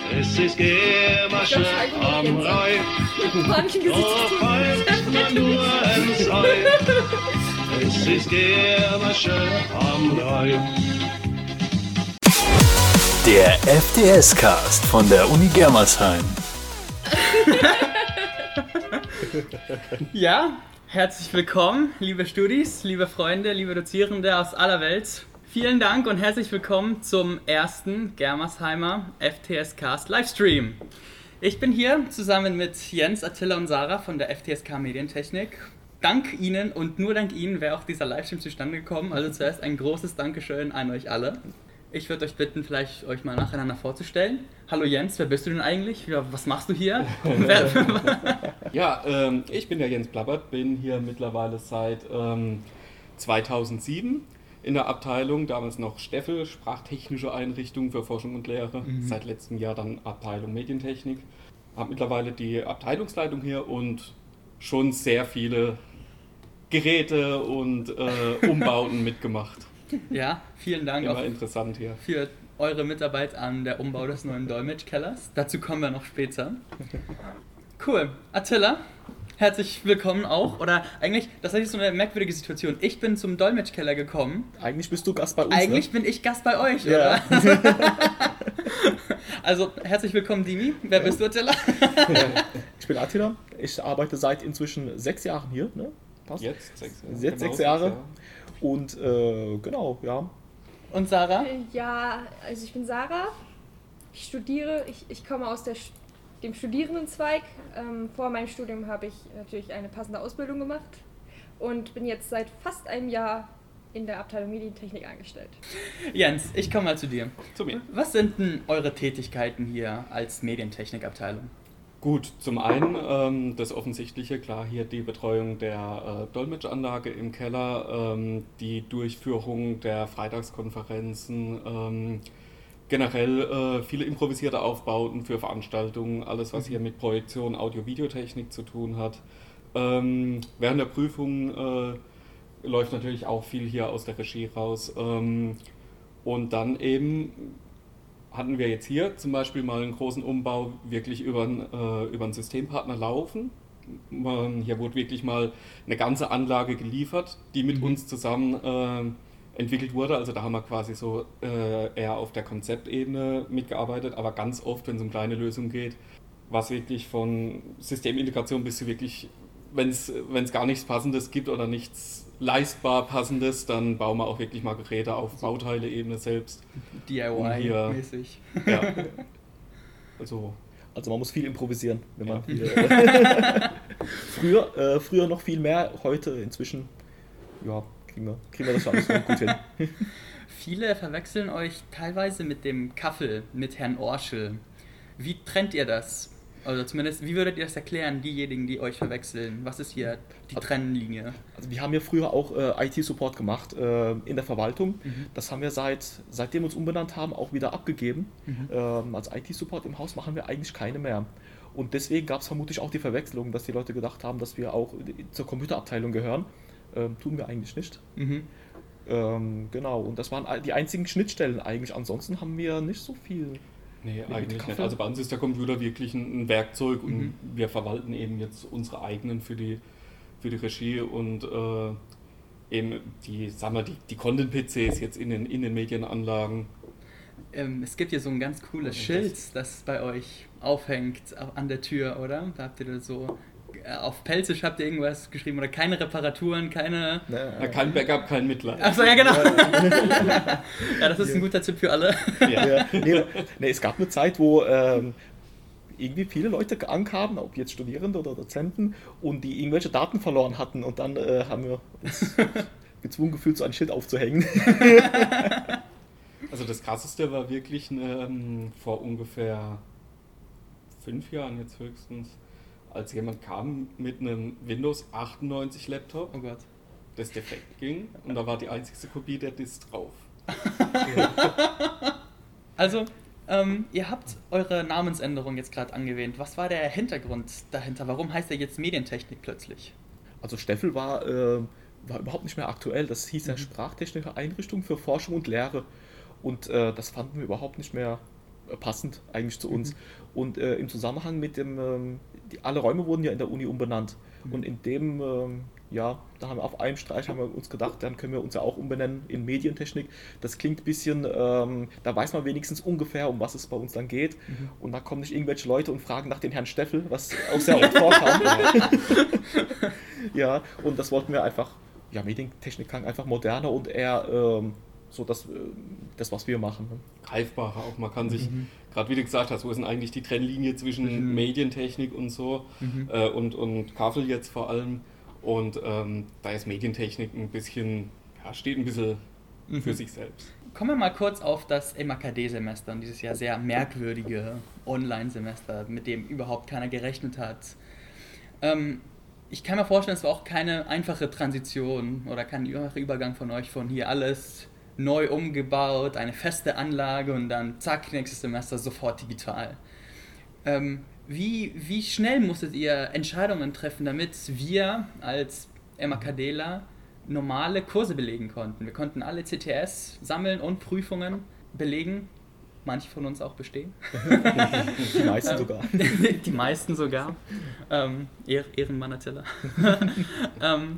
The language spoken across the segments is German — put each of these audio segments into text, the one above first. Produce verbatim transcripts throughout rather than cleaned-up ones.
Es ist Gämasche am Rhein, doch pfeift man nur ins Ei. Es ist Gämasche am Rhein. Der F D S-Cast von der Uni Germersheim. Ja, herzlich willkommen, liebe Studis, liebe Freunde, liebe Dozierende aus aller Welt. Vielen Dank und herzlich willkommen zum ersten Germersheimer F T S-Cast Livestream. Ich bin hier zusammen mit Jens, Attila und Sarah von der F T S K Medientechnik. Dank Ihnen und nur dank Ihnen wäre auch dieser Livestream zustande gekommen. Also zuerst ein großes Dankeschön an euch alle. Ich würde euch bitten, vielleicht euch mal nacheinander vorzustellen. Hallo Jens, wer bist du denn eigentlich? Ja, was machst du hier? Ja, ähm, ich bin der Jens Plappert, bin hier mittlerweile seit ähm, zweitausendsieben in der Abteilung, damals noch Steffel, Sprachtechnische Einrichtung für Forschung und Lehre, mhm. seit letztem Jahr dann Abteilung Medientechnik. Habe mittlerweile die Abteilungsleitung hier und schon sehr viele Geräte und äh, Umbauten mitgemacht. Ja, vielen Dank Immer auch interessant hier. für eure Mitarbeit an der Umbau des neuen Dolmetschkellers. Dazu kommen wir noch später. Cool. Attila, herzlich willkommen auch. Oder eigentlich, das ist so eine merkwürdige Situation. Ich bin zum Dolmetschkeller gekommen. Eigentlich bist du Gast bei uns, Eigentlich ne? bin ich Gast bei euch, Ja. oder? Also, herzlich willkommen, Dimi. Wer bist du, Attila? Ich bin Attila. Ich arbeite seit inzwischen sechs Jahren hier, ne? Passt? Jetzt sechs Jahre. Jetzt Genau, sechs Jahre. Jahre. Und äh, genau, ja. Und Sarah? Ja, also ich bin Sarah. Ich studiere, ich, ich komme aus der, dem Studierendenzweig. Ähm, vor meinem Studium habe ich natürlich eine passende Ausbildung gemacht und bin jetzt seit fast einem Jahr in der Abteilung Medientechnik angestellt. Jens, ich komme mal zu dir. Zu mir. Was sind denn eure Tätigkeiten hier als Medientechnikabteilung? Gut, zum einen ähm, das Offensichtliche, klar, hier die Betreuung der äh, Dolmetschanlage im Keller, ähm, die Durchführung der Freitagskonferenzen, ähm, generell äh, viele improvisierte Aufbauten für Veranstaltungen, alles was hier mit Projektion, Audio-Videotechnik zu tun hat. Ähm, während der Prüfung äh, läuft natürlich auch viel hier aus der Regie raus. Ähm, und dann eben hatten wir jetzt hier zum Beispiel mal einen großen Umbau wirklich über einen, äh, über einen Systempartner laufen. Man, hier wurde wirklich mal eine ganze Anlage geliefert, die mit mhm. uns zusammen äh, entwickelt wurde. Also da haben wir quasi so äh, eher auf der Konzeptebene mitgearbeitet, aber ganz oft, wenn es um kleine Lösungen geht, was wirklich von Systemintegration bis zu wirklich, wenn es gar nichts Passendes gibt oder nichts leistbar Passendes, dann bauen wir auch wirklich mal Geräte auf Bauteile-Ebene selbst. D I Y-mäßig. Ja. Also, Also man muss viel improvisieren, wenn man Ja. hier, früher, äh, früher noch viel mehr, heute inzwischen, ja, kriegen wir, kriegen wir das schon alles gut hin. Viele verwechseln euch teilweise mit dem Kaffel, mit Herrn Orschel. Wie trennt ihr das? Also zumindest, wie würdet ihr das erklären, diejenigen, die euch verwechseln? Was ist hier die Trennlinie? Also wir haben ja früher auch äh, I T-Support gemacht äh, in der Verwaltung. Mhm. Das haben wir seit, seitdem wir uns umbenannt haben, auch wieder abgegeben. Mhm. Ähm, als I T-Support im Haus machen wir eigentlich keine mehr. Und deswegen gab es vermutlich auch die Verwechslung, dass die Leute gedacht haben, dass wir auch zur Computerabteilung gehören. Ähm, tun wir eigentlich nicht. Mhm. Ähm, genau, und das waren die einzigen Schnittstellen eigentlich. Ansonsten haben wir nicht so viel. Nee, eigentlich nicht. Also bei uns ist der Computer wirklich ein, ein Werkzeug und mhm. wir verwalten eben jetzt unsere eigenen für die, für die Regie und äh, eben die, sagen wir, die, die Content-P Cs jetzt in den, in den Medienanlagen. Ähm, es gibt hier so ein ganz cooles ja, Schild, das, das bei euch aufhängt an der Tür, oder? Da habt ihr das so, auf Pelzisch habt ihr irgendwas geschrieben oder keine Reparaturen, keine... Ja, kein Backup, kein Mitleid. Achso, ja genau. Ja, das ist ein guter Tipp für alle. Ja. Ja. Nee, nee, es gab eine Zeit, wo ähm, irgendwie viele Leute ankamen, ob jetzt Studierende oder Dozenten, und die irgendwelche Daten verloren hatten und dann äh, haben wir uns gezwungen gefühlt, so ein Schild aufzuhängen. Also das Krasseste war wirklich ähm, vor ungefähr fünf Jahren jetzt höchstens, als jemand kam mit einem Windows achtundneunzig Laptop, oh Gott, das defekt ging und da war die einzigste Kopie der Disk drauf. Also, ähm, ihr habt eure Namensänderung jetzt gerade angewähnt. Was war der Hintergrund dahinter? Warum heißt er jetzt Medientechnik plötzlich? Also Steffel war, äh, war überhaupt nicht mehr aktuell. Das hieß ja mhm. Sprachtechnische Einrichtung für Forschung und Lehre. Und äh, das fanden wir überhaupt nicht mehr passend eigentlich zu uns. Mhm. Und äh, im Zusammenhang mit dem, ähm, die, alle Räume wurden ja in der Uni umbenannt. Mhm. Und in dem, ähm, ja, da haben wir auf einem Streich haben wir uns gedacht, dann können wir uns ja auch umbenennen in Medientechnik. Das klingt ein bisschen, ähm, da weiß man wenigstens ungefähr, um was es bei uns dann geht. Mhm. Und da kommen nicht irgendwelche Leute und fragen nach dem Herrn Steffel, was auch sehr oft vorkam. Ja, und das wollten wir einfach, ja, Medientechnik klang einfach moderner und eher ähm, so das, das, was wir machen. Ne? Greifbarer auch. Man kann sich, mhm. gerade wie du gesagt hast, wo ist denn eigentlich die Trennlinie zwischen mhm. Medientechnik und so mhm. äh, und, und Kaffel jetzt vor allem. Und ähm, da ist Medientechnik ein bisschen, ja, steht ein bisschen mhm. für sich selbst. Kommen wir mal kurz auf das M A K D-Semester und dieses ja sehr merkwürdige Online-Semester, mit dem überhaupt keiner gerechnet hat. Ähm, ich kann mir vorstellen, es war auch keine einfache Transition oder kein einfacher Übergang von euch von hier alles neu umgebaut, eine feste Anlage und dann zack, nächstes Semester sofort digital. Ähm, wie, wie schnell musstet ihr Entscheidungen treffen, damit wir als MAKDler normale Kurse belegen konnten? Wir konnten alle C T S sammeln und Prüfungen belegen. Manche von uns auch bestehen. Die meisten sogar. Die meisten sogar. Ähm, Ehrenmann Attila. ähm,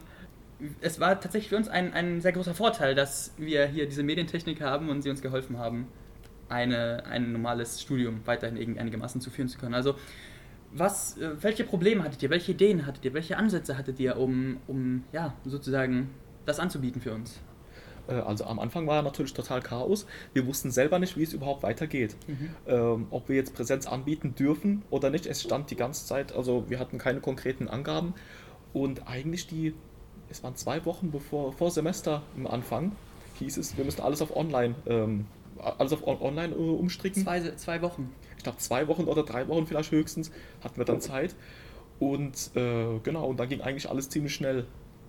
es war tatsächlich für uns ein, ein sehr großer Vorteil, dass wir hier diese Medientechnik haben und sie uns geholfen haben, eine, ein normales Studium weiterhin einigermaßen zu führen zu können. Also was, welche Probleme hattet ihr, welche Ideen hattet ihr, welche Ansätze hattet ihr, um, um ja, sozusagen das anzubieten für uns? Also am Anfang war natürlich total Chaos. Wir wussten selber nicht, wie es überhaupt weitergeht. Mhm. Ähm, ob wir jetzt Präsenz anbieten dürfen oder nicht. Es stand die ganze Zeit, also wir hatten keine konkreten Angaben. Und eigentlich die, es waren zwei Wochen bevor, vor Semester im Anfang, hieß es, wir müssen alles auf Online, ähm, alles auf Online äh, umstricken. Zwei, zwei Wochen. Ich glaube zwei Wochen oder drei Wochen vielleicht höchstens hatten wir dann Zeit. Und äh, genau, und dann ging eigentlich alles ziemlich schnell.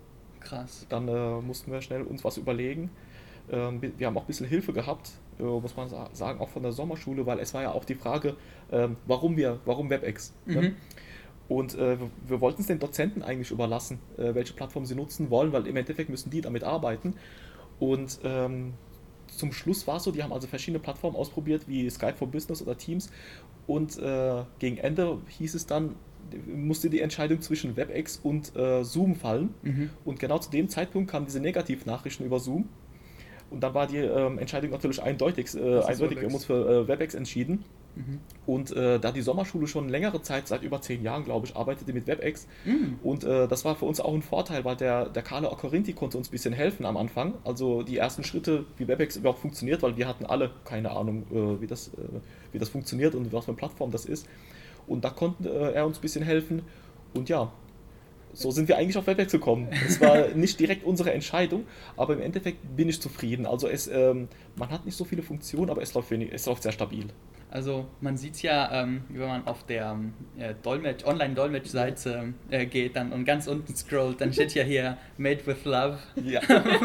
Krass. Dann äh, mussten wir schnell uns was überlegen. Ähm, wir haben auch ein bisschen Hilfe gehabt, äh, muss man sagen, auch von der Sommerschule, weil es war ja auch die Frage, äh, warum wir, warum WebEx? Mhm. Ne? Und äh, wir, wir wollten es den Dozenten eigentlich überlassen, äh, welche Plattform sie nutzen wollen, weil im Endeffekt müssen die damit arbeiten. Und ähm, zum Schluss war es so, die haben also verschiedene Plattformen ausprobiert, wie Skype for Business oder Teams. Und äh, gegen Ende hieß es dann, musste die Entscheidung zwischen WebEx und äh, Zoom fallen. Mhm. Und genau zu dem Zeitpunkt kamen diese Negativnachrichten über Zoom. Und dann war die ähm, Entscheidung natürlich eindeutig. Äh, eindeutig. Wir haben uns für äh, WebEx entschieden. Mhm. Und äh, da die Sommerschule schon längere Zeit, seit über zehn Jahren, glaube ich, arbeitete mit WebEx. Mhm. Und äh, das war für uns auch ein Vorteil, weil der, der Carlo Accorinti konnte uns ein bisschen helfen am Anfang. Also die ersten Schritte, wie WebEx überhaupt funktioniert, weil wir hatten alle keine Ahnung, äh, wie, das, äh, wie das funktioniert und was für eine Plattform das ist. Und da konnte äh, er uns ein bisschen helfen. Und ja, so sind wir eigentlich auf WebEx gekommen. Es war nicht direkt unsere Entscheidung, aber im Endeffekt bin ich zufrieden. Also es, ähm, man hat nicht so viele Funktionen, aber es läuft, wenig, es läuft sehr stabil. Also man sieht es ja, ähm, wenn man auf der äh, Dolmetsch, Online-Dolmetsch-Seite äh, geht dann und ganz unten scrollt, dann steht ja hier Made with Love. Ja,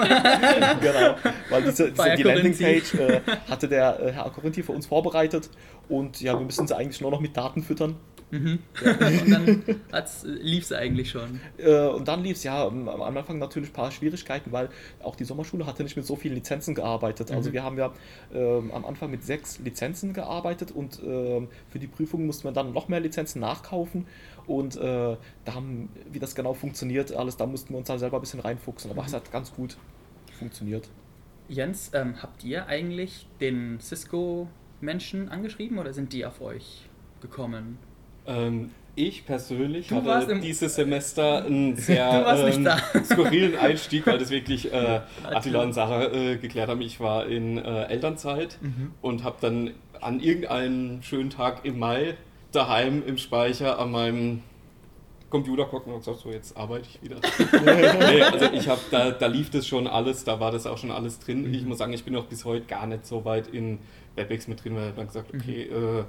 genau, weil diese, diese, die Landingpage äh, hatte der äh, Herr Accorinti für uns vorbereitet und ja, wir müssen sie eigentlich nur noch mit Daten füttern. Mhm. Ja. Und dann lief es eigentlich schon. Äh, und dann lief es ja am Anfang natürlich ein paar Schwierigkeiten, weil auch die Sommerschule hatte nicht mit so vielen Lizenzen gearbeitet. Mhm. Also wir haben ja äh, am Anfang mit sechs Lizenzen gearbeitet und äh, für die Prüfung mussten wir dann noch mehr Lizenzen nachkaufen und äh, da haben, wie das genau funktioniert, alles, da mussten wir uns dann selber ein bisschen reinfuchsen, aber mhm. es hat ganz gut funktioniert. Jens, ähm, habt ihr eigentlich den Cisco-Menschen angeschrieben oder sind die auf euch gekommen? Ähm, ich persönlich du hatte dieses Semester einen sehr ähm, skurrilen Einstieg, weil das wirklich äh, Attila und Sarah äh, geklärt haben. Ich war in äh, Elternzeit mhm. und habe dann an irgendeinem schönen Tag im Mai daheim im Speicher an meinem Computer gucken und gesagt, so jetzt arbeite ich wieder. Nee, also ich habe, da, da lief das schon alles, da war das auch schon alles drin. Mhm. Ich muss sagen, ich bin noch bis heute gar nicht so weit in WebEx mit drin, weil ich dann gesagt, okay, mhm. äh,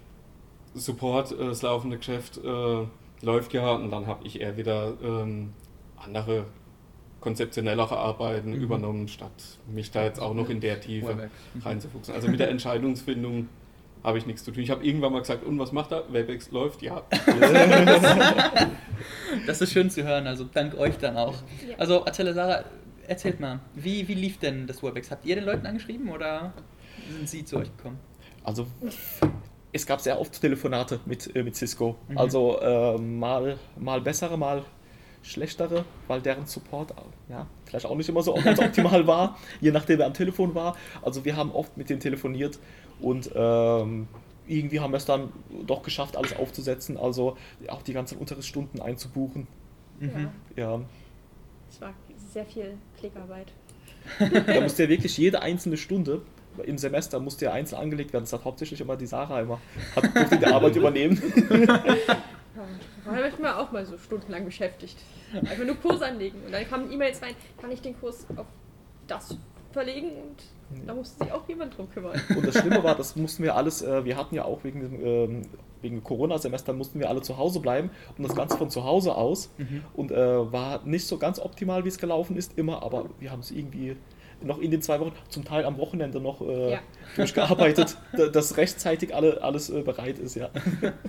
Support, äh, das laufende Geschäft äh, läuft ja und dann habe ich eher wieder ähm, andere konzeptionellere Arbeiten mhm. übernommen, statt mich da jetzt auch noch in der Tiefe mhm. reinzufuchsen. Also mit der Entscheidungsfindung habe ich nichts zu tun. Ich habe irgendwann mal gesagt, und was macht er? WebEx läuft? Ja. Das ist schön zu hören, also dank euch dann auch. Also Attila, Sarah, erzählt mal, wie, wie lief denn das WebEx? Habt ihr den Leuten angeschrieben oder sind sie zu euch gekommen? Also es gab sehr oft Telefonate mit, äh, mit Cisco. Mhm. Also äh, mal, mal bessere, mal schlechtere, weil deren Support ja, vielleicht auch nicht immer so ganz optimal war, je nachdem wer am Telefon war. Also wir haben oft mit denen telefoniert und ähm, irgendwie haben wir es dann doch geschafft, alles aufzusetzen, also auch die ganzen Unterrichtsstunden einzubuchen. Mhm. Ja. Es war sehr viel Klickarbeit. Da musste ja wirklich jede einzelne Stunde im Semester musste ja einzeln angelegt werden. Das hat hauptsächlich immer die Sarah immer, hat durfte die Arbeit übernehmen. Da habe ich mir auch mal so stundenlang beschäftigt. Einfach nur Kurs anlegen. Und dann kamen E-Mails rein, kann ich den Kurs auf das verlegen? Und da musste sich auch jemand drum kümmern. Und das Schlimme war, das mussten wir alles, äh, wir hatten ja auch wegen dem, ähm, wegen Corona-Semester mussten wir alle zu Hause bleiben und das Ganze von zu Hause aus. Mhm. Und äh, war nicht so ganz optimal, wie es gelaufen ist, immer, aber wir haben es irgendwie noch in den zwei Wochen, zum Teil am Wochenende noch äh, ja. durchgearbeitet, dass rechtzeitig alle, alles äh, bereit ist, ja.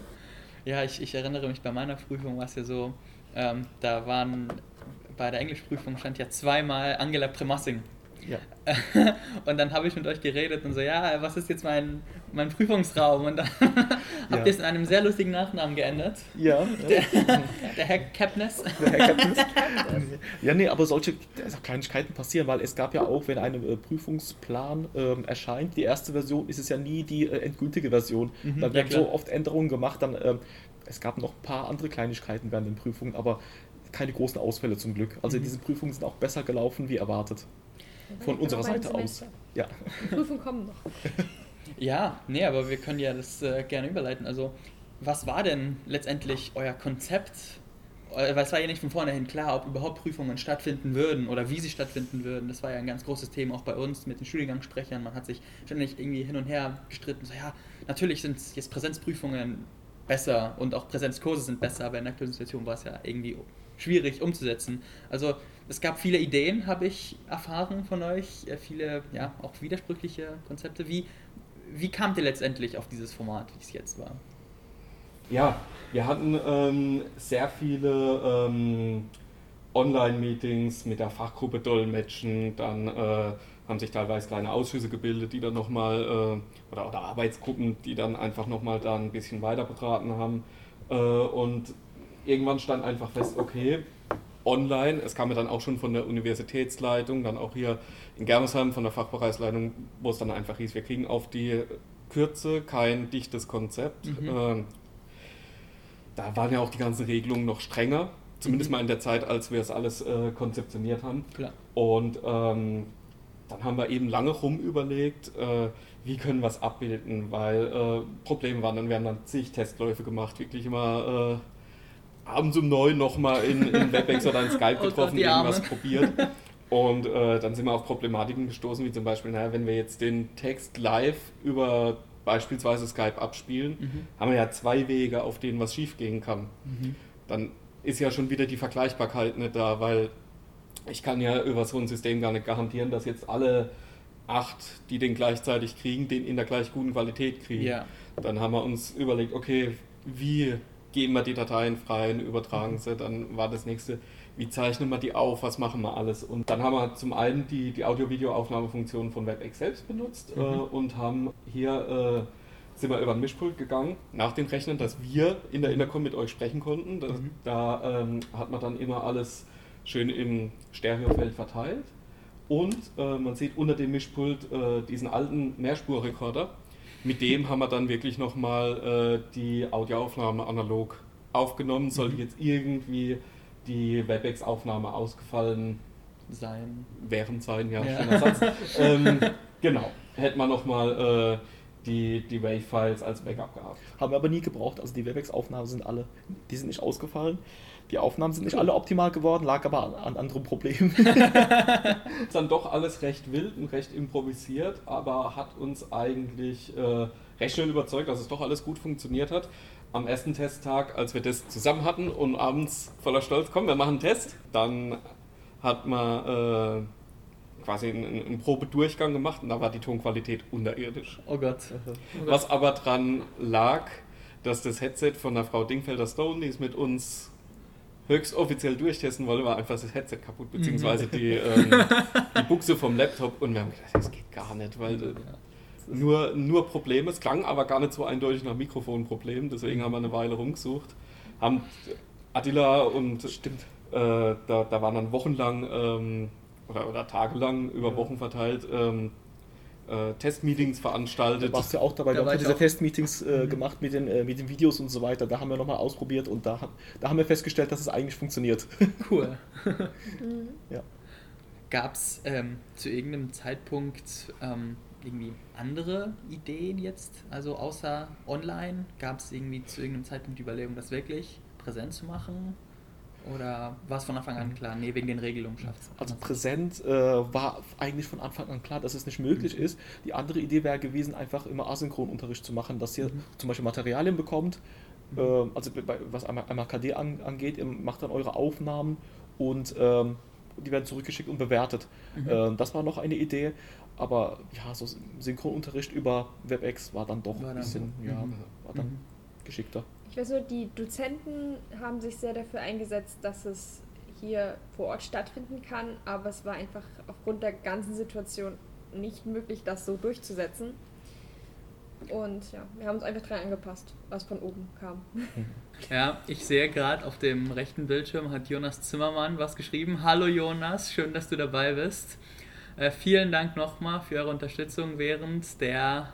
Ja, ich, ich erinnere mich, bei meiner Prüfung war es ja so, ähm, da waren, bei der Englischprüfung stand ja zweimal Angela Premassing. Ja. Und dann habe ich mit euch geredet und so, ja, was ist jetzt mein, mein Prüfungsraum? Und dann habt ihr es in einem sehr lustigen Nachnamen geändert. Ja. Der, der Herr Kepnes. Der Herr Kepnes. Ja, nee, aber solche also Kleinigkeiten passieren, weil es gab ja auch, wenn ein äh, Prüfungsplan ähm, erscheint, die erste Version ist es ja nie die äh, endgültige Version. Mhm, da werden ja, so oft Änderungen gemacht, dann ähm, es gab noch ein paar andere Kleinigkeiten während den Prüfungen, aber keine großen Ausfälle zum Glück. Also mhm. diese Prüfungen sind auch besser gelaufen wie erwartet. Von ja, unserer Seite aus. Ja. Die Prüfungen kommen noch. Ja, nee, aber wir können ja das äh, gerne überleiten. Also, was war denn letztendlich euer Konzept? Weil es war ja nicht von vornherein klar, ob überhaupt Prüfungen stattfinden würden oder wie sie stattfinden würden. Das war ja ein ganz großes Thema auch bei uns mit den Studiengangssprechern. Man hat sich ständig irgendwie hin und her gestritten. So, ja, natürlich sind jetzt Präsenzprüfungen besser und auch Präsenzkurse sind besser, aber in der aktuellen Situation war es ja irgendwie schwierig umzusetzen. Also es gab viele Ideen, habe ich erfahren von euch, viele ja auch widersprüchliche Konzepte. Wie, wie kamt ihr letztendlich auf dieses Format, wie es jetzt war? Ja, wir hatten ähm, sehr viele ähm, Online-Meetings mit der Fachgruppe Dolmetschen, dann äh, haben sich teilweise kleine Ausschüsse gebildet, die dann nochmal, äh, oder, oder Arbeitsgruppen, die dann einfach nochmal da ein bisschen weiter beraten haben. Äh, und irgendwann stand einfach fest, okay, online, es kam ja dann auch schon von der Universitätsleitung, dann auch hier in Germersheim von der Fachbereichsleitung, wo es dann einfach hieß, wir kriegen auf die Kürze kein dichtes Konzept. Mhm. Äh, da waren ja auch die ganzen Regelungen noch strenger, zumindest mhm. mal in der Zeit, als wir es alles äh, konzeptioniert haben. Klar. Und ähm, dann haben wir eben lange rum überlegt, äh, wie können wir es abbilden, weil äh, Probleme waren, dann werden dann zig Testläufe gemacht, wirklich immer äh, abends um neun nochmal in, in WebEx oder in Skype getroffen, oh Gott, irgendwas probiert. Und äh, dann sind wir auf Problematiken gestoßen, wie zum Beispiel, naja, wenn wir jetzt den Text live über beispielsweise Skype abspielen, mhm. haben wir ja zwei Wege, auf denen was schief gehen kann. Mhm. Dann ist ja schon wieder die Vergleichbarkeit nicht da, weil ich kann ja über so ein System gar nicht garantieren, dass jetzt alle acht, die den gleichzeitig kriegen, den in der gleich guten Qualität kriegen. Ja. Dann haben wir uns überlegt, okay, wie geben wir die Dateien frei und übertragen sie? Dann war das nächste, wie zeichnen wir die auf, was machen wir alles? Und dann haben wir zum einen die, die Audio-Video-Aufnahmefunktion von WebEx selbst benutzt mhm. äh, und haben hier, äh, sind wir über ein Mischpult gegangen, nach den Rechnern, dass wir in der Intercom mit euch sprechen konnten. Das, mhm. Da ähm, hat man dann immer alles schön im Stereofeld verteilt. Und äh, man sieht unter dem Mischpult äh, diesen alten Mehrspurrekorder. Mit dem haben wir dann wirklich nochmal äh, die Audioaufnahme analog aufgenommen. Sollte jetzt irgendwie die WebEx-Aufnahme ausgefallen sein. Während sein, ja, ja. Schöner Satz. ähm, genau, hätte man nochmal äh, die, die Wave-Files als Backup gehabt. Haben wir aber nie gebraucht, also die WebEx-Aufnahmen sind alle, die sind nicht ausgefallen. Die Aufnahmen sind nicht alle optimal geworden, lag aber an, an anderen Problemen. Ist dann doch alles recht wild und recht improvisiert, aber hat uns eigentlich äh, recht schnell überzeugt, dass es doch alles gut funktioniert hat. Am ersten Testtag, als wir das zusammen hatten und abends voller Stolz, komm, wir machen einen Test, dann hat man äh, quasi einen, einen Probedurchgang gemacht und da war die Tonqualität unterirdisch. Oh Gott. Was aber dran lag, dass das Headset von der Frau Dingfelder Stone, die ist mit uns höchst offiziell durchtesten wollte, war einfach das Headset kaputt, beziehungsweise die, ähm, die Buchse vom Laptop und wir haben gedacht, das geht gar nicht, weil... Äh, nur, nur Probleme. Es klang aber gar nicht so eindeutig nach Mikrofonproblemen, deswegen haben wir eine Weile rumgesucht. Haben Attila und Stimmt. Äh, da, da waren dann wochenlang ähm, oder, oder tagelang über Wochen verteilt ähm, äh, Testmeetings veranstaltet. Da warst du ja auch dabei, Da wir war haben ich diese auch. Testmeetings äh, Mhm. gemacht mit den, äh, mit den Videos und so weiter. Da haben wir nochmal ausprobiert und da, hat- da haben wir festgestellt, dass es eigentlich funktioniert. Cool. Mhm. Ja. Gab es ähm, zu irgendeinem Zeitpunkt ähm, irgendwie andere Ideen jetzt, also außer online? Gab es irgendwie zu irgendeinem Zeitpunkt die Überlegung, das wirklich präsent zu machen? Oder war es von Anfang an klar, nee, wegen den Regelungen schafft es? Also präsent äh, war eigentlich von Anfang an klar, dass es nicht möglich Mhm. ist. Die andere Idee wäre gewesen, einfach immer Asynchronunterricht zu machen, dass ihr Mhm. zum Beispiel Materialien bekommt, Mhm. äh, also bei, was einmal, einmal K D an, angeht, ihr macht dann eure Aufnahmen und ähm, die werden zurückgeschickt und bewertet. Mhm. Äh, das war noch eine Idee, aber ja, so Synchronunterricht über WebEx war dann doch War ein dann- bisschen, ja, Mhm. war dann Mhm. geschickter. Ich weiß nur, die Dozenten haben sich sehr dafür eingesetzt, dass es hier vor Ort stattfinden kann, aber es war einfach aufgrund der ganzen Situation nicht möglich, das so durchzusetzen. Und ja, wir haben uns einfach dran angepasst, was von oben kam. Ja, ich sehe gerade auf dem rechten Bildschirm hat Jonas Zimmermann was geschrieben. Hallo Jonas, schön, dass du dabei bist. Äh, vielen Dank nochmal für eure Unterstützung während der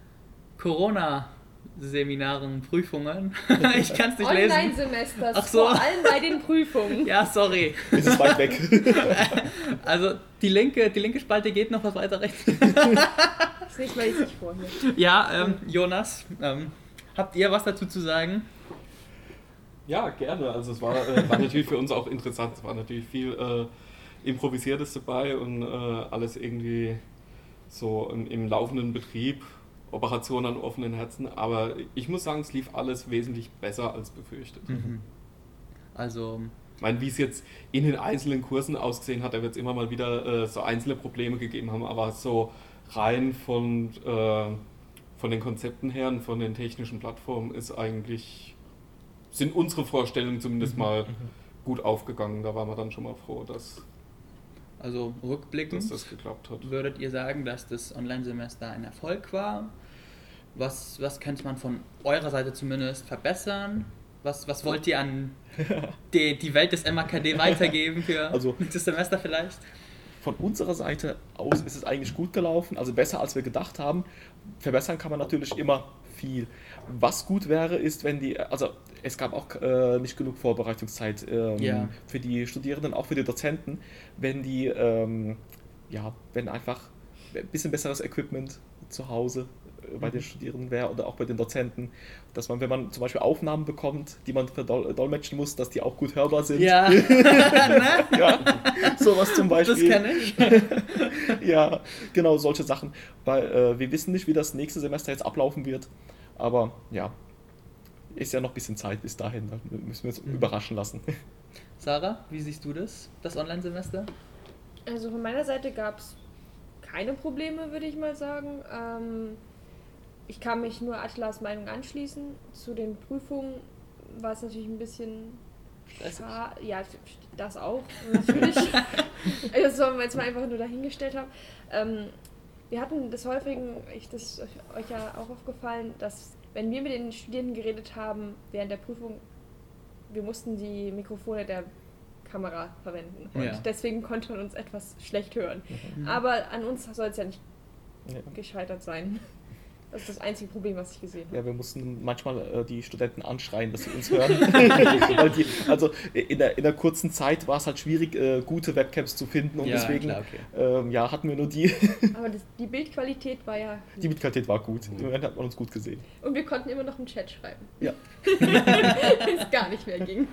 Corona-Seminaren, Prüfungen. Ich kann es nicht lesen. Online-Semesters, Ach so. vor allem bei den Prüfungen. Ja, sorry. Es ist weit weg. Also die linke, die linke Spalte geht noch was weiter rechts. Das nicht mal ich vor hier. Ja, ähm, Jonas, ähm, habt ihr was dazu zu sagen? Ja, gerne. Also es war, äh, war natürlich für uns auch interessant. Es war natürlich viel äh, Improvisiertes dabei und äh, alles irgendwie so im, im laufenden Betrieb, Operation an offenen Herzen. Aber ich muss sagen, es lief alles wesentlich besser als befürchtet. Also, Ich meine, wie es jetzt in den einzelnen Kursen ausgesehen hat, da wird es immer mal wieder äh, so einzelne Probleme gegeben haben, aber so rein von, äh, von den Konzepten her und von den technischen Plattformen ist eigentlich, sind unsere Vorstellungen zumindest mal gut aufgegangen. Da waren wir dann schon mal froh, dass, also rückblickend. dass das geklappt hat. Würdet ihr sagen, dass das Online-Semester ein Erfolg war? Was, was könnte man von eurer Seite zumindest verbessern? Was, was wollt ihr an die, die Welt des M A K D weitergeben für Also- nächstes Semester vielleicht? Von unserer Seite aus ist es eigentlich gut gelaufen, also besser als wir gedacht haben. Verbessern kann man natürlich immer viel. Was gut wäre, ist, wenn die, also es gab auch äh, nicht genug Vorbereitungszeit ähm, Ja. für die Studierenden, auch für die Dozenten, wenn die, ähm, ja, wenn einfach ein bisschen besseres Equipment zu Hause äh, bei den Studierenden wäre oder auch bei den Dozenten, dass man, wenn man zum Beispiel Aufnahmen bekommt, die man verdolmetschen muss, dass die auch gut hörbar sind. Ja, Ja, sowas zum das Beispiel. kann ich. Ja, genau, solche Sachen. Weil äh, wir wissen nicht, wie das nächste Semester jetzt ablaufen wird. Aber ja, ist ja noch ein bisschen Zeit bis dahin. Da müssen wir uns Mhm. überraschen lassen. Sarah, wie siehst du das, das Online-Semester? Also von meiner Seite gab es keine Probleme, würde ich mal sagen. Ähm, ich kann mich nur Attilas Meinung anschließen. Zu den Prüfungen war es natürlich ein bisschen Stressig. scha- Ja, das auch, natürlich. Also das sollen wir jetzt mal einfach nur dahingestellt haben. Ähm, wir hatten des Häufigen, ich, das ist euch, euch ja auch aufgefallen, dass wenn wir mit den Studierenden geredet haben während der Prüfung, wir mussten die Mikrofone der Kamera verwenden. Und Ja. deswegen konnte man uns etwas schlecht hören. Mhm. Aber an uns soll es ja nicht Ja. gescheitert sein. Das ist das einzige Problem, was ich gesehen habe. Ja, wir mussten manchmal äh, die Studenten anschreien, dass sie uns hören. Weil die, also in der, in der kurzen Zeit war es halt schwierig, äh, gute Webcams zu finden und Ja, deswegen klar, okay. ähm, ja, hatten wir nur die. Aber das, die Bildqualität war ja... Die Bildqualität war gut. Im Moment hat man uns gut gesehen. Und wir konnten immer noch im Chat schreiben. Ja. Wenn es gar nicht mehr ging.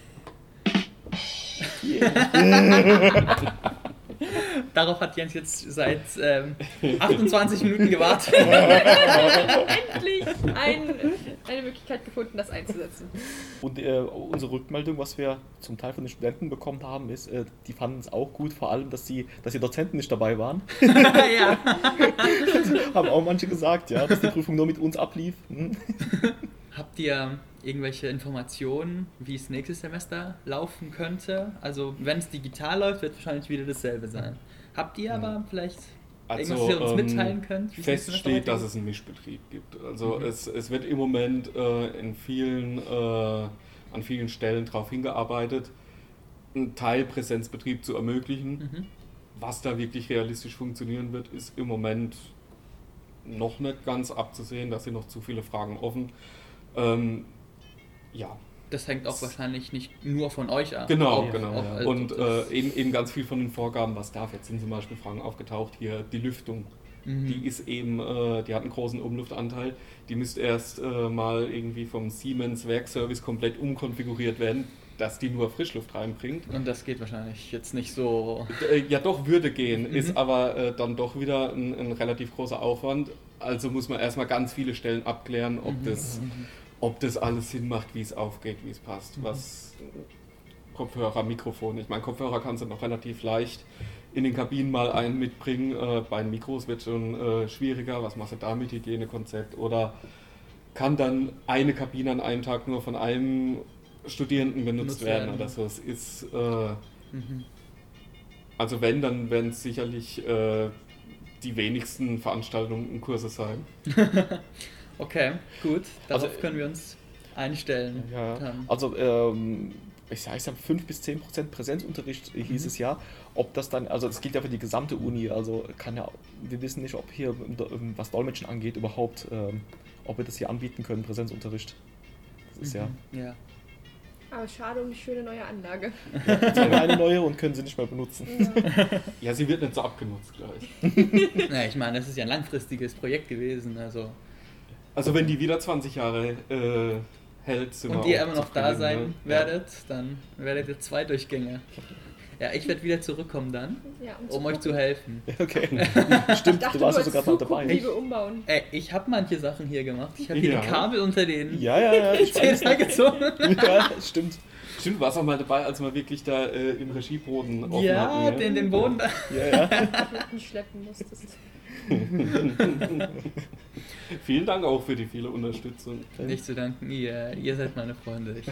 Darauf hat Jens jetzt seit ähm, achtundzwanzig Minuten gewartet. Endlich ein, eine Möglichkeit gefunden, das einzusetzen. Und äh, unsere Rückmeldung, was wir zum Teil von den Studenten bekommen haben, ist, äh, die fanden es auch gut, vor allem, dass die, dass die Dozenten nicht dabei waren. Ja. Haben auch manche gesagt, ja, dass die Prüfung nur mit uns ablief. Hm. Habt ihr irgendwelche Informationen, wie es nächstes Semester laufen könnte? Also wenn es digital läuft, wird es wahrscheinlich wieder dasselbe sein. Habt ihr aber vielleicht Also, Irgendwas, was ihr uns ähm, mitteilen könnt? Wie fest sieht's denn steht, das dass aus? es einen Mischbetrieb gibt. Also Mhm. es, es wird im Moment äh, in vielen, äh, an vielen Stellen darauf hingearbeitet, einen Teil Präsenzbetrieb zu ermöglichen. Mhm. Was da wirklich realistisch funktionieren wird, ist im Moment noch nicht ganz abzusehen. Da sind noch zu viele Fragen offen. Ähm, ja, Das hängt auch wahrscheinlich nicht nur von euch ab. genau, Auch- genau. auch- also Und das- äh, eben, eben ganz viel von den Vorgaben, was darf. Jetzt sind zum Beispiel Fragen aufgetaucht, hier die Lüftung. Mhm. Die ist eben, äh, die hat einen großen Umluftanteil. Die müsste erst äh, mal irgendwie vom Siemens Werkservice komplett umkonfiguriert werden, dass die nur Frischluft reinbringt. Und das geht wahrscheinlich jetzt nicht so. Äh, ja, doch, würde gehen, Mhm. ist aber äh, dann doch wieder ein, ein relativ großer Aufwand. Also muss man erstmal ganz viele Stellen abklären, ob, Mhm. das, ob das alles Sinn macht, wie es aufgeht, wie es passt. Mhm. Was Kopfhörer, Mikrofon. Ich meine, Kopfhörer kannst du noch relativ leicht in den Kabinen mal einen mitbringen. Äh, bei den Mikros wird schon äh, schwieriger. Was machst du da mit Hygienekonzept? Oder kann dann eine Kabine an einem Tag nur von einem Studierenden benutzt Benutzt werden werden. oder so? Es ist, äh, Mhm. also wenn, dann werden es sicherlich äh, die wenigsten Veranstaltungen und Kurse sein. Okay, gut. Darauf Also, können wir uns einstellen. Ja, Dann. also ähm, ich sage es fünf bis zehn Prozent Präsenzunterricht hieß Mhm. es ja. Ob das dann, also das gilt ja für die gesamte Uni, also kann ja, wir wissen nicht, ob hier, was Dolmetschen angeht, überhaupt, ähm, ob wir das hier anbieten können, Präsenzunterricht. Das ist ja, Mhm. Ja. Aber schade um die schöne neue Anlage. jetzt haben wir eine neue und können sie nicht mehr benutzen. Ja. Ja, sie wird nicht so abgenutzt gleich. Ja, ich meine, das ist ja ein langfristiges Projekt gewesen. Also. Also wenn die wieder zwanzig Jahre äh, hält, sind Und wir ihr auch immer noch da zufrieden, sein ne? werdet, dann werdet ihr zwei Durchgänge. Ja, ich werde wieder zurückkommen dann, Ja, um euch zu helfen. Okay, Ich stimmt, dachte, du warst ja du sogar wolltest noch dabei. zugucken, wie wir umbauen. Ey, ich habe manche Sachen hier gemacht. Ich habe hier Ja. die Kabel unter den Ja, ja, ja, ich weiß. Zähler gezogen. Ja, stimmt. Ja. Stimmt, du warst auch mal dabei, als wir wirklich da äh, im Regieboden offen Ja, hatten. ne? den, den Boden da. Ja, ja. Wenn du schleppen musstest. Vielen Dank auch für die viele Unterstützung. Nicht zu danken, ihr, ihr seid meine Freunde. Ich.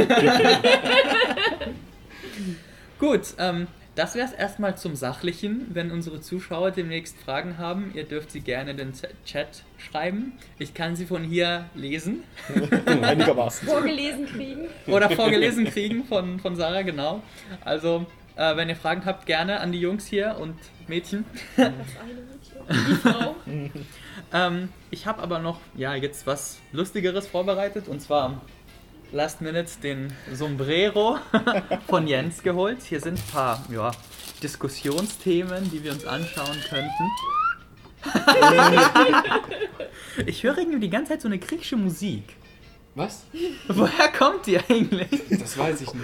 Gut, ähm, das wäre es erstmal zum Sachlichen. Wenn unsere Zuschauer demnächst Fragen haben, ihr dürft sie gerne in den Z- Chat schreiben. Ich kann sie von hier lesen Einigermaßen. Vorgelesen kriegen. oder vorgelesen kriegen von, von Sarah, genau. Also, äh, wenn ihr Fragen habt, gerne an die Jungs hier und Mädchen. Das eine Mädchen. Die Frau. Ähm, ich habe aber noch, ja, jetzt was Lustigeres vorbereitet und zwar Last Minute den Sombrero von Jens geholt. Hier sind ein paar, ja, Diskussionsthemen, die wir uns anschauen könnten. Ich höre irgendwie die ganze Zeit so eine griechische Musik. Was? Woher kommt die eigentlich? Das weiß ich nicht.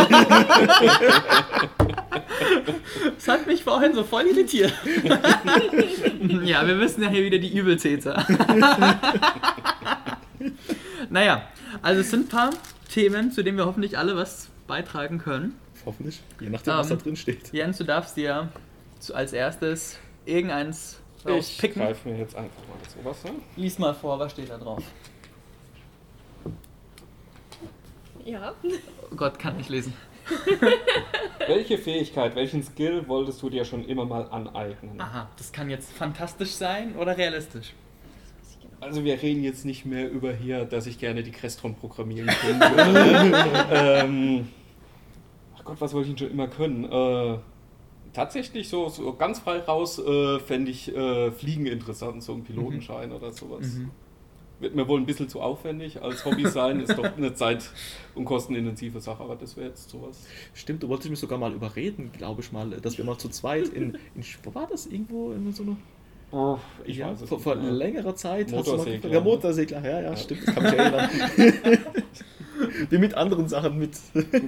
Das hat mich vorhin so voll irritiert. Ja, wir wissen ja hier wieder die Übeltäter. Naja, also es sind ein paar Themen, zu denen wir hoffentlich alle was beitragen können. Hoffentlich, je nachdem, was da Ähm, drin steht. Jens, du darfst dir zu, als erstes irgendeins Ich rauspicken. greife mir jetzt einfach mal sowas an. Lies mal vor, was steht da drauf? Ja. Oh Gott, kann nicht lesen. Welche Fähigkeit, welchen Skill wolltest du dir schon immer mal aneignen? Aha, das kann jetzt fantastisch sein oder realistisch. Also wir reden jetzt nicht mehr über hier, dass ich gerne die Crestron programmieren können würde. ähm, ach Gott, was wollte ich denn schon immer können? Äh, tatsächlich so, so ganz frei raus äh, fände ich äh, Fliegen interessant, so ein Pilotenschein oder sowas. Mhm. Wird mir wohl ein bisschen zu aufwendig als Hobby sein, ist doch eine zeit- und kostenintensive Sache, aber das wäre jetzt sowas. Stimmt, du wolltest mich sogar mal überreden, glaube ich mal, dass wir mal zu zweit in, in wo war das irgendwo in so einer Oh, ich ja, weiß es vor, vor nicht mehr. längerer Zeit hast du mal Motorsegler. gefragt- ja, Motorsegler, ja, ja, Ja. stimmt, das kann mich erinnern. Wie mit anderen Sachen mit.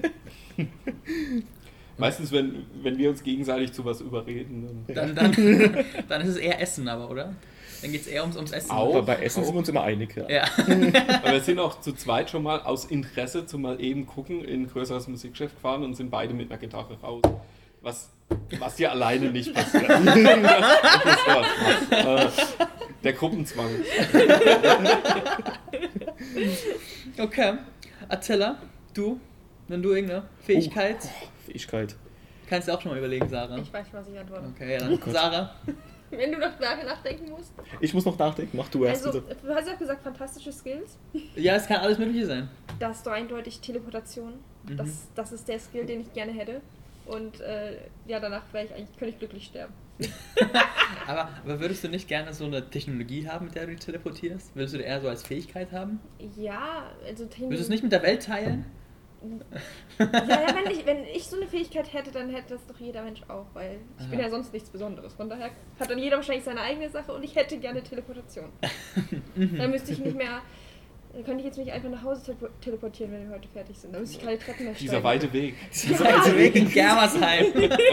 Meistens, wenn, wenn wir uns gegenseitig zu was überreden, dann... Dann, dann, dann ist es eher Essen aber, oder? Dann geht es eher ums, ums Essen. Auch. Aber bei Essen sind wir uns immer einig. Ja. Ja. Aber wir sind auch zu zweit schon mal aus Interesse zum mal eben gucken in ein größeres Musikgeschäft gefahren und sind beide mit einer Gitarre raus. Was, was dir alleine nicht passiert. Das ist was. Äh, der Gruppenzwang. Okay. Attila, du, wenn du irgendeine Fähigkeit, Fähigkeit. kannst du auch schon mal überlegen, Sarah. Ich weiß, was ich antworte. Okay, ja, dann Sarah. Wenn du noch nachher nachdenken musst. Ich muss noch nachdenken, mach du erst Also, bitte. du hast ja gesagt, fantastische Skills. Ja, es kann alles Mögliche sein. Das ist doch eindeutig Teleportation. Mhm. Das, das ist der Skill, den ich gerne hätte. Und äh, ja, danach wäre ich eigentlich, könnte ich glücklich sterben. aber, aber würdest du nicht gerne so eine Technologie haben, mit der du dich teleportierst? Würdest du die eher so als Fähigkeit haben? Ja, also Würdest du es nicht mit der Welt teilen? Ja, ja wenn, ich, wenn ich so eine Fähigkeit hätte, dann hätte das doch jeder Mensch auch, weil ich Aha. bin ja sonst nichts Besonderes. Von daher hat dann jeder wahrscheinlich seine eigene Sache und ich hätte gerne Teleportation. Dann müsste ich nicht mehr, dann könnte ich jetzt mich einfach nach Hause tele- teleportieren, wenn wir heute fertig sind. Dann müsste ich keine Treppen mehr Dieser steigen. weite Weg. Dieser weite Weg in Germersheim.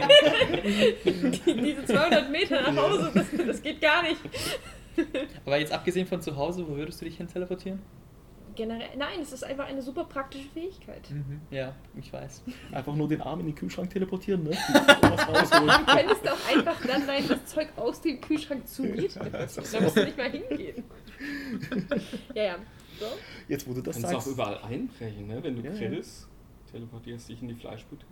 Diese zweihundert Meter nach Hause, das, das geht gar nicht. Aber jetzt abgesehen von zu Hause, wo würdest du dich hin teleportieren? Generell, nein, es ist einfach eine super praktische Fähigkeit. Mhm. Ja, ich weiß. Einfach nur den Arm in den Kühlschrank teleportieren, ne? Was rausholen. Du könntest auch einfach dann dein das Zeug aus dem Kühlschrank zu mir teleportieren. Da musst du nicht mal hingehen. Ja, ja. So. Jetzt, wo du Du das kannst auch sagst. überall einbrechen, ne? Wenn du Ja, ja. grillst, teleportierst dich in die Fleischboutique.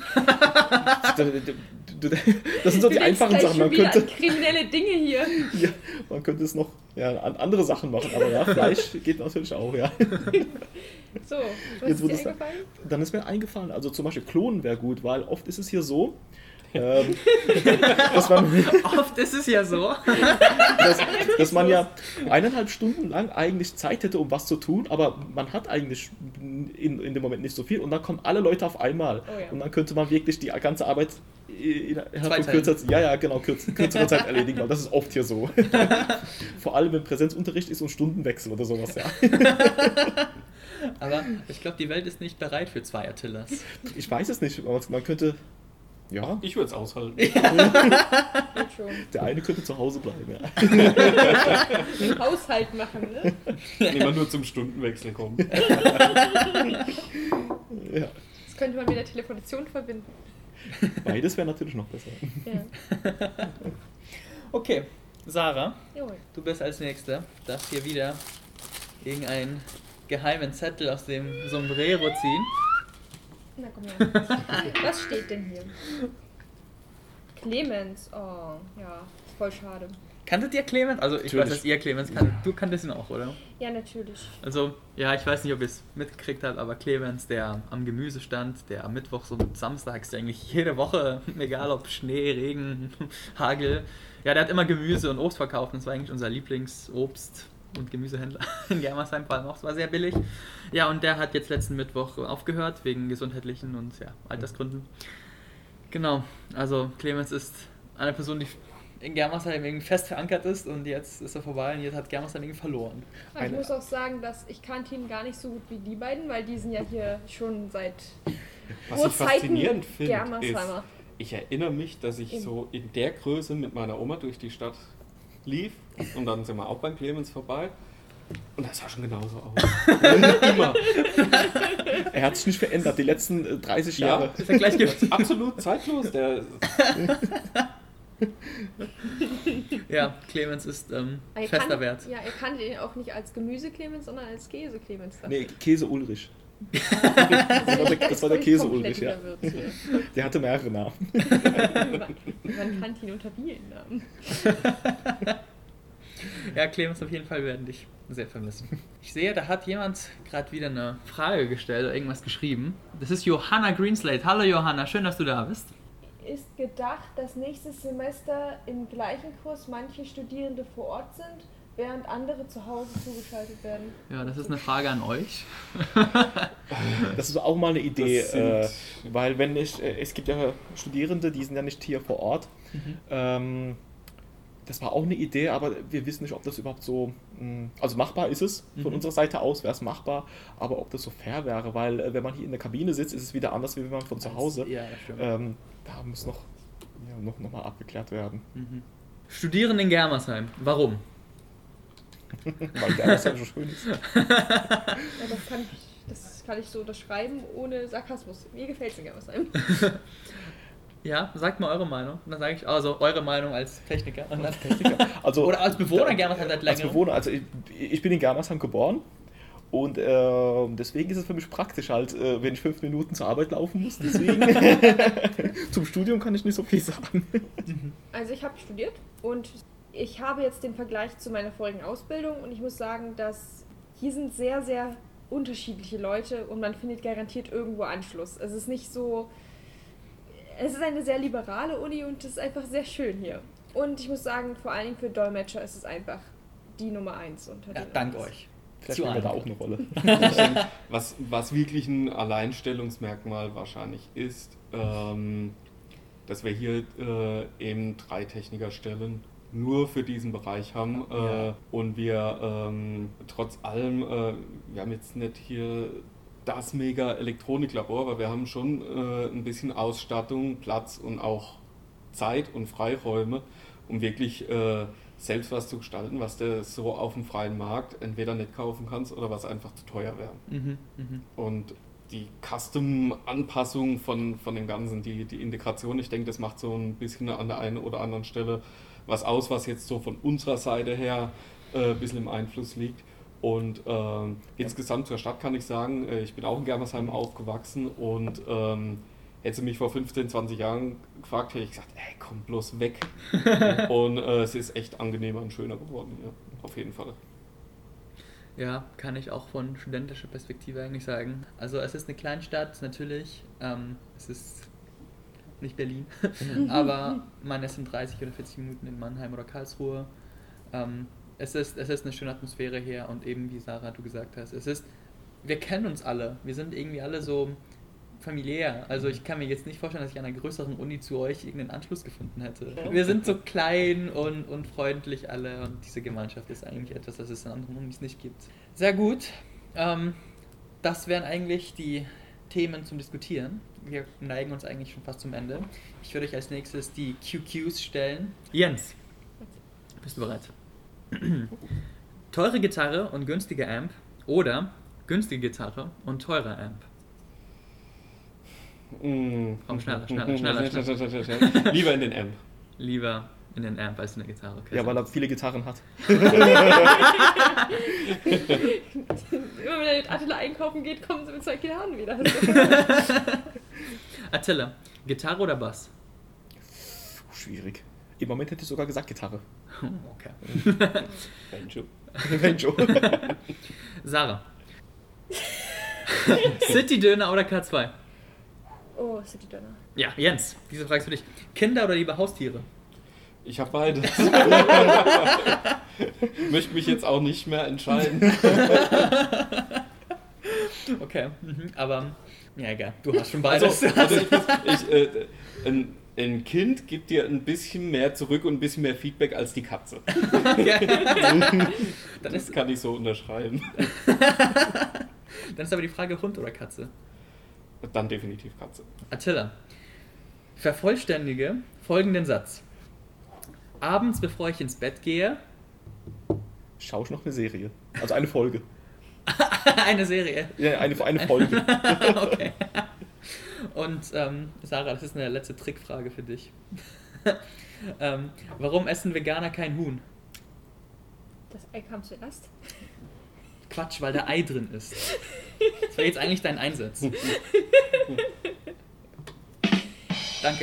Das sind so Du die denkst einfachen gleich Sachen. Man schon wieder könnte, an kriminelle Dinge hier. ja, man könnte es noch ja, an andere Sachen machen, aber ja, Fleisch geht natürlich auch, ja. So, was Jetzt, wo ist du dir sa- eingefallen? Dann ist mir eingefallen, also zum Beispiel Klonen wäre gut, weil oft ist es hier so, ähm, dass, man, Oft ist es ja so. dass, dass man ja eineinhalb Stunden lang eigentlich Zeit hätte, um was zu tun, aber man hat eigentlich in, in dem Moment nicht so viel und dann kommen alle Leute auf einmal Oh ja. und dann könnte man wirklich die ganze Arbeit innerhalb von Zweiteilen. kürzer, ja, ja, genau, kürz, kürzerer Zeit erledigen, weil das ist oft hier so. Vor allem im Präsenzunterricht ist so ein Stundenwechsel oder sowas, ja. Aber ich glaube, die Welt ist nicht bereit für zwei Attilas. Ich weiß es nicht, aber man könnte, ja, Ich würde es aushalten. Geht schon. der eine könnte zu Hause bleiben, ja. Den Haushalt machen, ne? Wenn man nur zum Stundenwechsel kommt. ja. Das könnte man mit der Teleportation verbinden. Beides wäre natürlich noch besser. Ja. Okay, Sarah, Jawohl. du bist als Nächste. Darfst hier wieder irgendeinen geheimen Zettel aus dem Sombrero ziehen. Na komm her. Was steht denn hier? Clemens. Oh, ja, ist voll schade. Kanntet ihr Clemens? Also ich Natürlich. weiß, dass ihr Clemens kannt. Du kanntest ihn auch, oder? Ja, natürlich. Also, ja, ich weiß nicht, ob ihr es mitgekriegt habt, aber Clemens, der am Gemüse stand, der am Mittwoch und samstags, der eigentlich jede Woche, egal ob Schnee, Regen, Hagel, ja, der hat immer Gemüse und Obst verkauft. Und das war eigentlich unser Lieblingsobst- und Gemüsehändler in Germersheim, vor allem auch. Es war sehr billig. Ja, und der hat jetzt letzten Mittwoch aufgehört, wegen gesundheitlichen und ja, Altersgründen. Genau, also Clemens ist eine Person, die in Germersheim irgendwie fest verankert ist und jetzt ist er vorbei und jetzt hat Germersheim irgendwie verloren. Aber ich Eine- muss auch sagen, dass ich kannte ihn gar nicht so gut wie die beiden, weil die sind ja hier schon seit Was ich Urzeiten faszinierend finde, ist, Germersheimer. ich erinnere mich, dass ich so in der Größe mit meiner Oma durch die Stadt lief und dann sind wir auch beim Clemens vorbei und das sah schon genauso aus. Immer. Er hat sich nicht verändert, die letzten äh, dreißig Ja. Jahre. Ist er gleich ge- Absolut zeitlos. Der, Ja, Clemens ist ähm, Aber ihr fester kannt- Wert. Ja, ihr kanntet ihn auch nicht als Gemüse-Clemens, sondern als Käse-Clemens. Nee, Käse Ulrich. das war der- das war der Käse Ulrich, ja. ja. Der hatte mehrere Namen. Man kannte ihn unter vielen Namen. Ja, Clemens, auf jeden Fall werden dich sehr vermissen. Ich sehe, da hat jemand gerade wieder eine Frage gestellt oder irgendwas geschrieben. Das ist Johanna Greenslade. Hallo Johanna, schön, dass du da bist. Ist gedacht, dass nächstes Semester im gleichen Kurs manche Studierende vor Ort sind, während andere zu Hause zugeschaltet werden. Ja, das ist eine Frage an euch. Das ist auch mal eine Idee, Das sind- äh, weil wenn ich, äh, es gibt ja Studierende, die sind ja nicht hier vor Ort. Ähm, das war auch eine Idee, aber wir wissen nicht, ob das überhaupt so, mh, also machbar ist es, von Mhm. unserer Seite aus wäre es machbar, aber ob das so fair wäre, weil äh, wenn man hier in der Kabine sitzt, ist es wieder anders, wie wenn man von zu Hause. Ja, das stimmt. Ähm, da muss noch, ja, noch, noch mal abgeklärt werden. Mhm. Studieren in Germersheim. Warum? Weil der ist ja so schön ist. Ja, das, kann ich, das kann ich so unterschreiben, ohne Sarkasmus. Mir gefällt es in Germersheim. Ja, sagt mal eure Meinung. Und dann sage ich, also eure Meinung als Techniker. Und dann, Also, oder als Bewohner Germersheim seit als längerem. Bewohner, also ich, ich bin in Germersheim geboren Und äh, deswegen ist es für mich praktisch halt, äh, wenn ich fünf Minuten zur Arbeit laufen muss. Deswegen zum Studium kann ich nicht so viel sagen. Also ich habe studiert und ich habe jetzt den Vergleich zu meiner vorigen Ausbildung und ich muss sagen, dass hier sind sehr, sehr unterschiedliche Leute und man findet garantiert irgendwo Anschluss. Es ist nicht so, es ist eine sehr liberale Uni und es ist einfach sehr schön hier. Und ich muss sagen, vor allen Dingen für Dolmetscher ist es einfach die Nummer eins unter Ja, den dank Unis. euch. Vielleicht Zu spielt er da einem. auch eine Rolle. Was, was wirklich ein Alleinstellungsmerkmal wahrscheinlich ist, ähm, dass wir hier äh, eben drei Technikerstellen nur für diesen Bereich haben äh, Ja. und wir ähm, trotz allem, äh, wir haben jetzt nicht hier das mega Elektroniklabor, aber wir haben schon äh, ein bisschen Ausstattung, Platz und auch Zeit und Freiräume, um wirklich äh, selbst was zu gestalten, was du so auf dem freien Markt entweder nicht kaufen kannst oder was einfach zu teuer wäre. Mhm, mhm. Und die Custom-Anpassung von, von dem Ganzen, die, die Integration, ich denke, das macht so ein bisschen an der einen oder anderen Stelle was aus, was jetzt so von unserer Seite her äh, ein bisschen im Einfluss liegt. Und ähm, insgesamt zur Stadt kann ich sagen, äh, ich bin auch in Germersheim aufgewachsen und ähm, hätte sie mich vor fünfzehn, zwanzig Jahren gefragt, hätte ich gesagt, ey, komm bloß weg. Und äh, es ist echt angenehmer und schöner geworden, ja, auf jeden Fall. Ja, kann ich auch von studentischer Perspektive eigentlich sagen. Also es ist eine Kleinstadt, natürlich. Ähm, es ist nicht Berlin, aber man ist in dreißig oder vierzig Minuten in Mannheim oder Karlsruhe. Ähm, es ist, es ist eine schöne Atmosphäre hier und eben wie Sarah du gesagt hast, es ist, wir kennen uns alle. Wir sind irgendwie alle so familiär. Also ich kann mir jetzt nicht vorstellen, dass ich an einer größeren Uni zu euch irgendeinen Anschluss gefunden hätte. Wir sind so klein und, und freundlich alle und diese Gemeinschaft ist eigentlich etwas, das es in anderen Unis nicht gibt. Sehr gut. Ähm, das wären eigentlich die Themen zum Diskutieren. Wir neigen uns eigentlich schon fast zum Ende. Ich würde euch als nächstes die Q Qs stellen. Jens, bist du bereit? Teure Gitarre und günstige Amp oder günstige Gitarre und teurer Amp? Mm. Komm, schneller, schneller, schneller, schneller. Lieber in den Amp. Lieber in den Amp als in der Gitarre. Okay, Ja, weil er viele Gitarren hat. Immer wenn er mit Attila einkaufen geht, kommen sie mit zwei Gitarren wieder. Attila, Gitarre oder Bass? Schwierig. Im Moment hätte ich sogar gesagt Gitarre. Okay. Banjo. Banjo. Sarah. City-Döner oder K zwei? Oh, City Döner. Ja, Jens, diese Frage ist für dich. Kinder oder lieber Haustiere? Ich habe beides. Möchte mich jetzt auch nicht mehr entscheiden. Okay, mhm. aber ja, egal. Du hast schon beides. Also, also ich, ich, äh, ein, ein Kind gibt dir ein bisschen mehr zurück und ein bisschen mehr Feedback als die Katze. Dann Das ist, kann ich so unterschreiben. dann ist aber die Frage Hund oder Katze? Dann definitiv Katze. Attila, vervollständige folgenden Satz. Abends, bevor ich ins Bett gehe, Schaue ich noch eine Serie. Also eine Folge. eine Serie. Ja, eine, eine Folge. Okay. Und ähm, Sarah, das ist eine letzte Trickfrage für dich. ähm, warum essen Veganer kein Huhn? Das Ei kam zuerst. Quatsch, weil da Ei drin ist. Das wäre jetzt eigentlich dein Einsatz. Danke.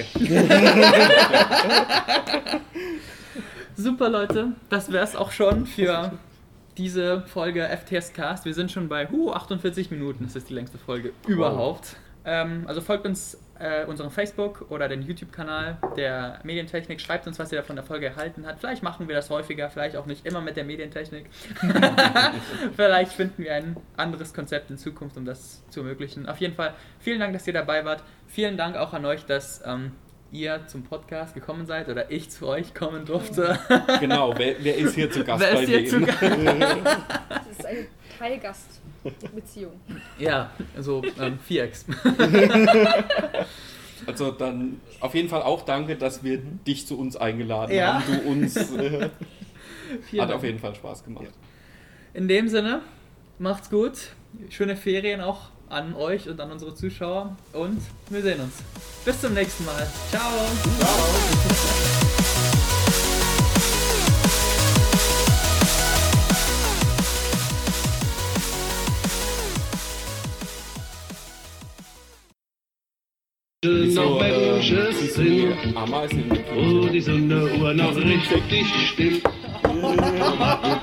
Super, Leute. Das wäre es auch schon für diese Folge F T S Cast. Wir sind schon bei huh, achtundvierzig Minuten. Das ist die längste Folge überhaupt. Ähm, also folgt uns äh, unserem Facebook oder den YouTube-Kanal der Medientechnik. Schreibt uns, was ihr davon der Folge erhalten habt. Vielleicht machen wir das häufiger, vielleicht auch nicht immer mit der Medientechnik. Vielleicht finden wir ein anderes Konzept in Zukunft, um das zu ermöglichen. Auf jeden Fall vielen Dank, dass ihr dabei wart. Vielen Dank auch an euch, dass ähm, ihr zum Podcast gekommen seid oder ich zu euch kommen durfte. Genau, wer, wer ist hier zu Gast Wer bei ist hier zu wem? Gast? Das ist eine Teilgastbeziehung. Ja, also ähm, Vierecks. Also dann auf jeden Fall auch danke, dass wir dich zu uns eingeladen Ja. haben. Du uns. Äh, Vielen hat Dank. auf jeden Fall Spaß gemacht. In dem Sinne, macht's gut. Schöne Ferien auch an euch und an unsere Zuschauer. Und wir sehen uns. Bis zum nächsten Mal. Ciao. Ciao. noch äh, Menschen siehst du sind, die Ameisen in der wo Küche? die Sonnenuhr noch richtig stimmt.